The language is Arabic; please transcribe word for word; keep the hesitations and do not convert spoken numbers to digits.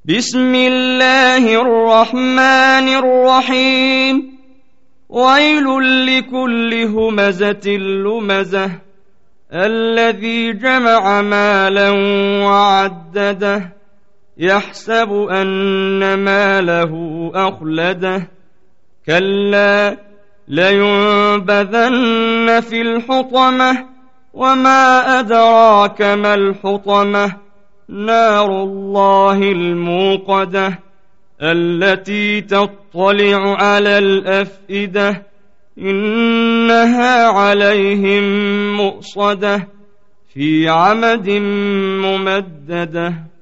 بسم الله الرحمن الرحيم ويل لكل همزة لمزة الذي جمع مالا وعدده يحسب أن ماله أخلده كلا لينبذن في الحطمة وما أدراك ما الحطمة نار الله الموقدة التي تطلع على الأفئدة إنها عليهم مؤصدة في عمد ممددة.